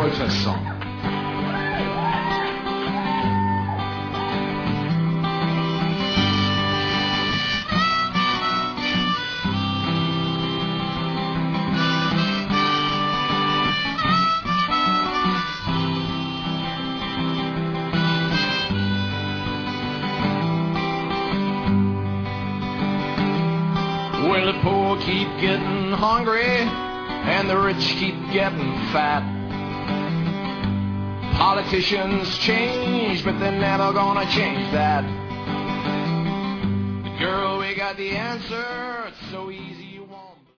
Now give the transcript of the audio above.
protest song. Well, the poor keep getting hungry and the rich keep getting fat. Politicians change, but they're never gonna change that. But girl, we got the answer. It's so easy.